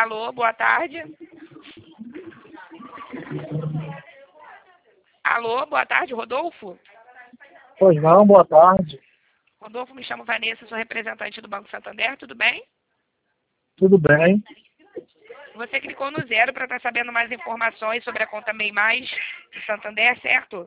Alô, boa tarde. Alô, boa tarde, Rodolfo. Pois não, boa tarde. Rodolfo, me chamo Vanessa, sou representante do Banco Santander, tudo bem? Tudo bem? Você clicou no 0 para estar sabendo mais informações sobre a conta MEI Mais do Santander, certo?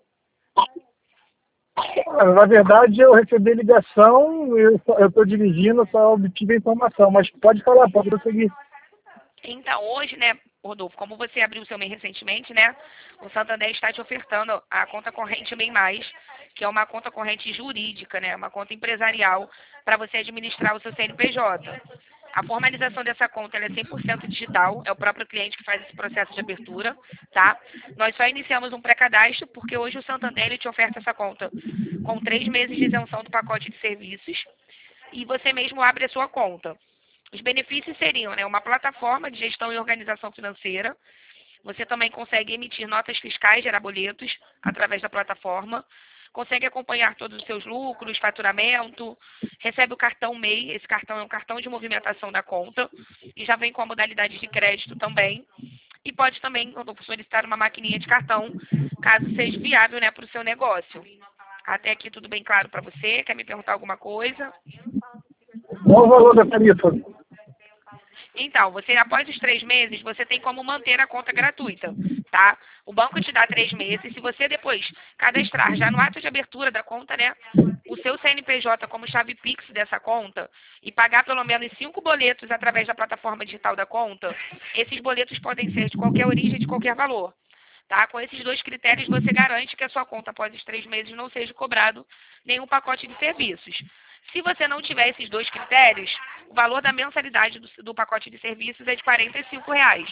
Na verdade, eu recebi ligação, eu estou dirigindo, só obtive a informação, mas pode falar, pode prosseguir. Então, hoje, né, Rodolfo, como você abriu o seu MEI recentemente, né, o Santander está te ofertando a conta corrente MEI Mais, que é uma conta corrente jurídica, né, uma conta empresarial para você administrar o seu CNPJ. A formalização dessa conta ela é 100% digital, é o próprio cliente que faz esse processo de abertura, tá? Nós só iniciamos um pré-cadastro porque hoje o Santander ele te oferta essa conta com 3 meses de isenção do pacote de serviços e você mesmo abre a sua conta. Os benefícios seriam, né, uma plataforma de gestão e organização financeira. Você também consegue emitir notas fiscais, gerar boletos através da plataforma. Consegue acompanhar todos os seus lucros, faturamento. Recebe o cartão MEI. Esse cartão é um cartão de movimentação da conta. E já vem com a modalidade de crédito também. E pode também solicitar uma maquininha de cartão, caso seja viável, né, para o seu negócio. Até aqui tudo bem claro para você? Quer me perguntar alguma coisa? Qual o valor da tarifa? Então, você após os 3 meses, você tem como manter a conta gratuita, tá? O banco te dá 3 meses. Se você depois cadastrar já no ato de abertura da conta, né, o seu CNPJ como chave Pix dessa conta e pagar pelo menos 5 boletos através da plataforma digital da conta, esses boletos podem ser de qualquer origem, de qualquer valor. Tá? Com esses 2 critérios, você garante que a sua conta, após os 3 meses, não seja cobrado nenhum pacote de serviços. Se você não tiver esses 2 critérios, o valor da mensalidade do pacote de serviços é de R$ 45.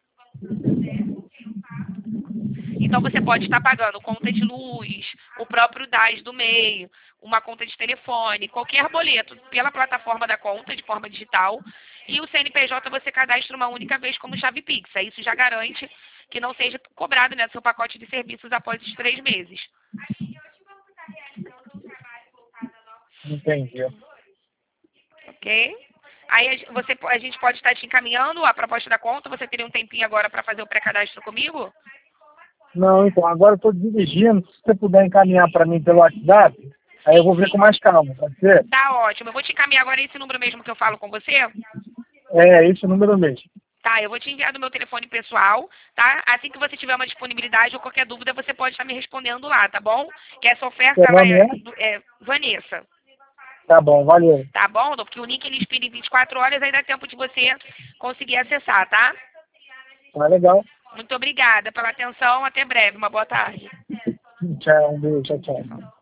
Então, você pode estar pagando conta de luz, o próprio DAS do MEI, uma conta de telefone, qualquer boleto pela plataforma da conta, de forma digital, e o CNPJ você cadastra uma única vez como chave Pix. Isso já garante que não seja cobrado, né, do seu pacote de serviços após os 3 meses. Entendi. Ok? Aí a gente pode estar te encaminhando a proposta da conta. Você teria um tempinho agora para fazer o pré-cadastro comigo? Não, então, agora eu estou dirigindo, se você puder encaminhar para mim pelo WhatsApp, aí eu vou ver com mais calma, pode ser? Tá ótimo. Eu vou te encaminhar agora esse número mesmo que eu falo com você. É, esse número mesmo. Tá, eu vou te enviar do meu telefone pessoal, tá? Assim que você tiver uma disponibilidade ou qualquer dúvida, você pode estar me respondendo lá, tá bom? Que essa oferta, Seu ela nome é? é Vanessa. Tá bom, valeu. Tá bom? Porque o link ele expira em 24 horas, aí dá tempo de você conseguir acessar, tá? Tá legal. Muito obrigada pela atenção. Até breve. Uma boa tarde. Tchau, um beijo, tchau, tchau.